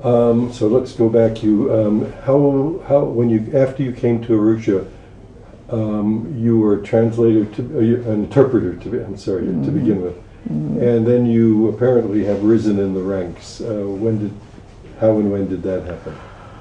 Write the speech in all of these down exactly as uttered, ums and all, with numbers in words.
Um, so let's go back. You um, how how when you after you came to Arusha, um, you were a translator to uh, an interpreter to be, I'm sorry mm-hmm. to begin with, mm-hmm. and then you apparently have risen in the ranks. Uh, when did how and when did that happen?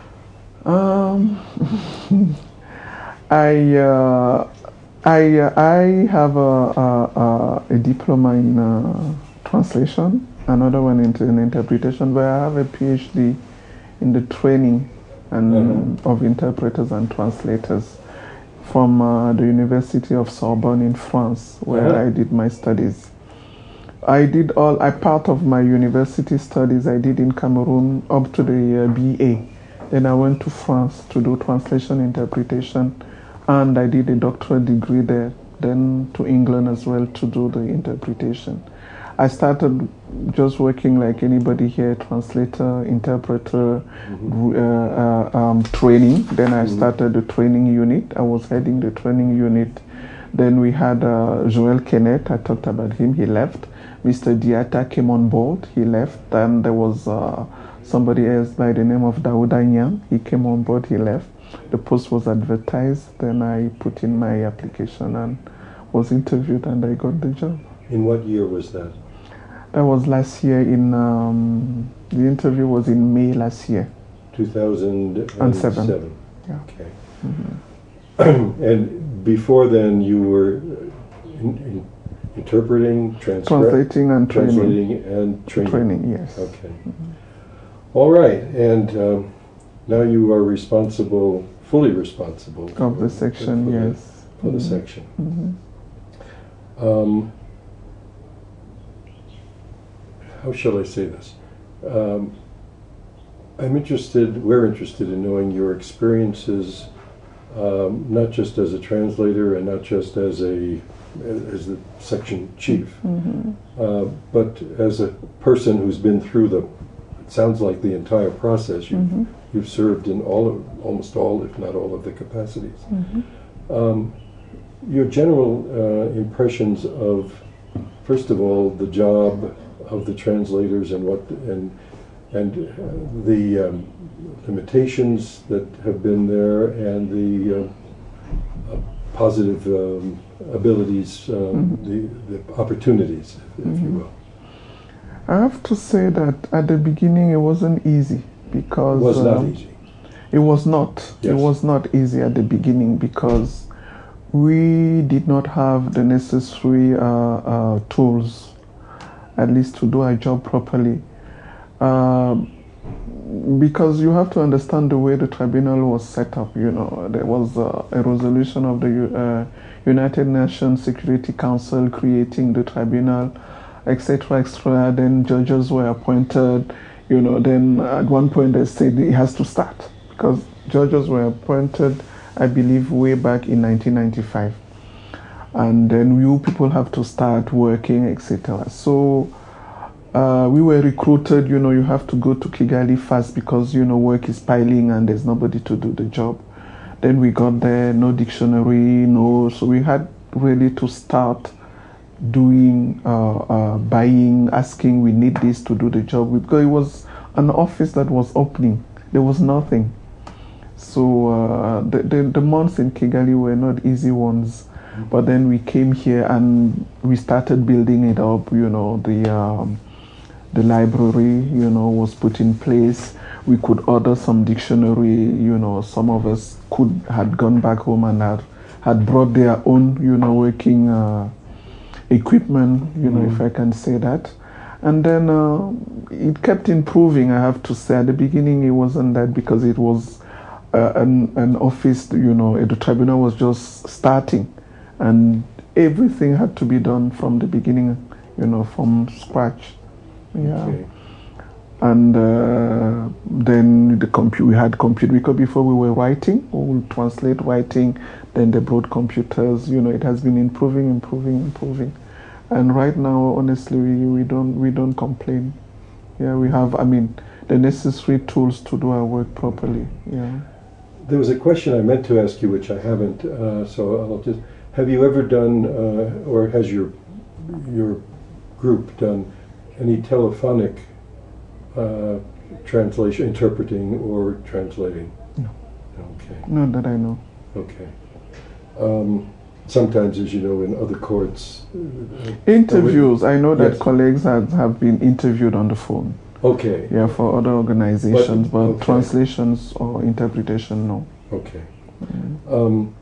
Um, I uh, I uh, I have a, a, a diploma in uh, translation, another one into in interpretation, but I have a PhD in the training and uh-huh. of interpreters and translators from uh, the University of Sorbonne in France, where uh-huh. I did my studies. I did all, I part of my university studies I did in Cameroon up to the uh, B A. Then I went to France to do translation interpretation, and I did a doctorate degree there, then to England as well to do the interpretation. I started just working like anybody here, translator, interpreter, mm-hmm. uh, uh, um, training. Then I mm-hmm. started the training unit. I was heading the training unit. Then we had uh, Joel Kenneth, I talked about him, he left. Mister Diata came on board, he left. Then there was uh, somebody else by the name of Daouda Nyang, he came on board, he left. The post was advertised, then I put in my application and was interviewed and I got the job. In what year was that? That was last year in, um, the interview was in May last year. two thousand seven? Seven. Yeah. Okay. Mm-hmm. And before then you were in, in interpreting, translating and translating training. and training. Training, yes. Okay. Mm-hmm. All right, and um, now you are responsible, fully responsible of for, the section, for yes, the, for mm-hmm. the section. Mm-hmm. Um, how shall I say this? Um, I'm interested. We're interested in knowing your experiences, um, not just as a translator and not just as a as the section chief, mm-hmm. uh, but as a person who's been through the. It sounds like the entire process. You've, mm-hmm. you've served in all of, almost all, if not all, of the capacities. Mm-hmm. Um, your general uh, impressions of, first of all, the job of the translators and what and and uh, the um, limitations that have been there and the uh, uh, positive um, abilities, um, mm-hmm. the, the opportunities, if, mm-hmm. if you will. I have to say that at the beginning it wasn't easy because it was not um, easy. It was not. Yes. It was not easy at the beginning because we did not have the necessary uh, uh, tools, at least to do our job properly. Um, because you have to understand the way the tribunal was set up. You know, there was uh, a resolution of the uh, United Nations Security Council creating the tribunal, et cetera, et cetera. Then judges were appointed. You know, then at one point they said it has to start because judges were appointed, I believe, way back in nineteen ninety-five, and then you people have to start working, et cetera. So uh, we were recruited. You know, you have to go to Kigali fast because you know work is piling and there's nobody to do the job. Then we got there, no dictionary, no. So we had really to start doing uh, uh, buying, asking, we need this to do the job, because it was an office that was opening. There was nothing. So uh, the, the the months in Kigali were not easy ones. Mm-hmm. But then we came here and we started building it up. You know, the um, the library, you know, was put in place. We could order some dictionary. You know, some of us could had gone back home and had had brought their own, you know, working uh, equipment. You know, mm-hmm. if I can say that. And then uh, it kept improving, I have to say. At the beginning, it wasn't that because it was uh, an, an office, you know, the tribunal was just starting. And everything had to be done from the beginning, you know, from scratch. Yeah. Okay. And uh, then the compu- we had computer, because before we were writing, we would translate writing, then they brought computers. You know, it has been improving, improving, improving. And right now, honestly, we, we don't we don't complain. Yeah, we have, I mean, the necessary tools to do our work properly. Yeah. There was a question I meant to ask you, which I haven't. Uh, so I'll just. Have you ever done, uh, or has your your group done any telephonic uh, translation, interpreting, or translating? No. Okay. Not that I know. Okay. Um, sometimes, as you know, in other courts. Uh, Interviews. I know that yes. colleagues have, have been interviewed on the phone. Okay. Yeah, for other organizations, But, but, okay. translations or interpretation, no. Okay. Um,